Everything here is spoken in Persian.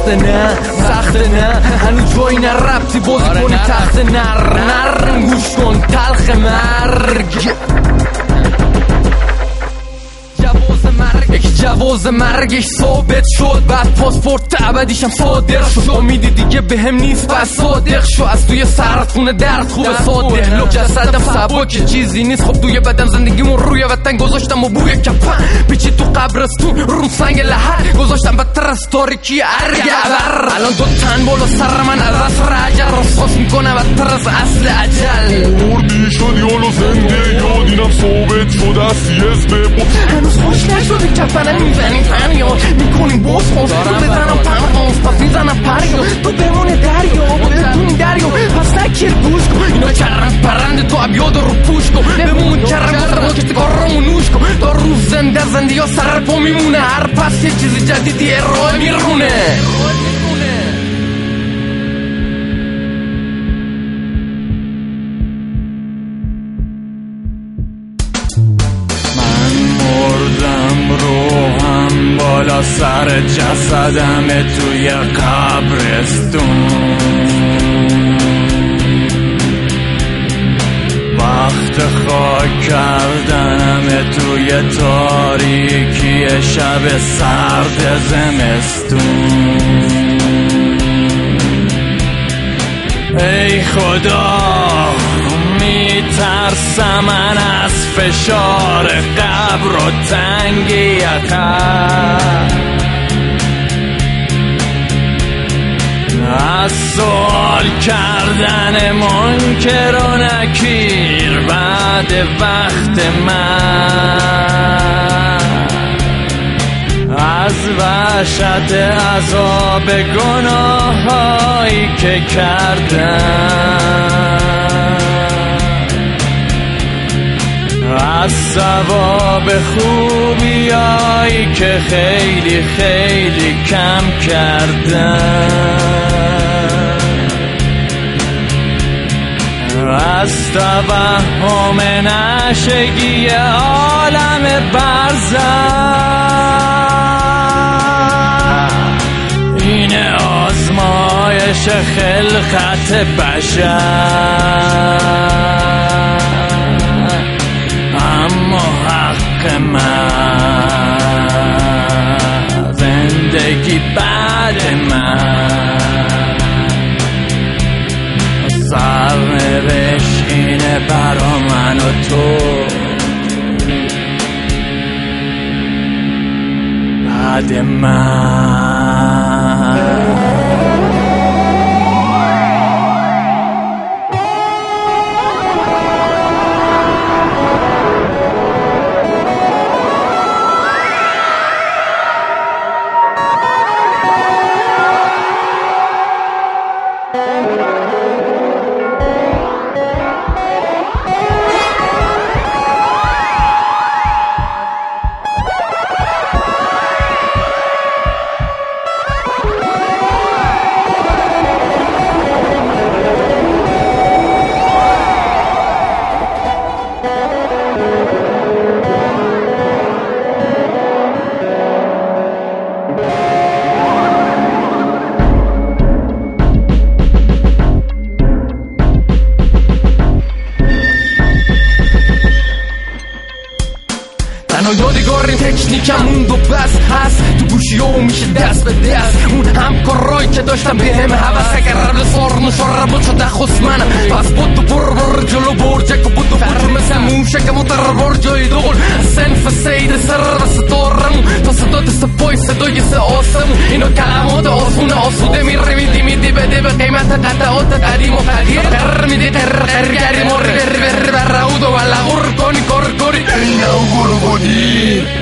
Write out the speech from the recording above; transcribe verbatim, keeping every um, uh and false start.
سخت نه سخت نه هنوز جایی نه ربطی بازی کنی تخت نر نر گوش کن تلخ مرگ یک جواز مرگش ثابت شد بعد پاسپورت ابدیشم صادر شد امیدی دیگه بهم نیست بس صادق شو از توی سردخونه درد خوبه صادق لو جسدم سبک چیزی نیست خب توی بدم زندگیمون روی وطن گذاشتم و بوی کفن پیچی تو قبرستون رو سنگ لحد گذاشتم بدتر از تاریکی ارگبر الان دو تن بالا سر من از اصر عجل رسخاص میکنه بدتر از اصل عجل مردی شد یالو زنده یادینم ثابت شد از سیز بود هنوز خوش نشده کفنه میزنی فریاد میکنیم باز باز تو بزنم پرهاز پس میزنم پریاد تو بمونه دریا و بدونی دریا پس نکیر گوش کن اینا کرم پرند تو ابیاد رو پوش کن بمون کرم بزر کشت کارامو نوش کن تا روز زنده زنده یا سر پا میمونه هر پس یه چیزی جدیدی ارائه میرونه بالا سر جسدم توی قبرستون وقت خاک کردنم توی تاریکی شب سرد زمستون ای خدا میترسم من از فشار قبر و تنگی عقب از سوال کردن منکر و نکیر بعد وقت من از وحشت عذاب گناهایی که کردم از ثواب خوبیایی که خیلی خیلی کم کردم از توهم نشگی عالم برزخ این آزمایش خلقت بشر اما حق من زندگی بعد من سرنوشت اینه برا من و تو بعد من یادگار تکنیکم موند و بس هست تو گوشی ها میشه دست به دست اون همکارایی که داشتم به هم حوث اگر رب سارن و شرب شده خست منم پس بود و بر بر جلو برجک و بود و بود مثل موشک متر بر جای دول سنف سید سر و ستارمون تا صدات سپای صدای سه آسمون اینا کلمات آسون آسوده میره میدی میدی بده به قیمت قطعات قدیم و قدیر قرر میدی قرر قرگری مر بر بر بر رعود و لغور کنی کار کنی اینا گرو بودی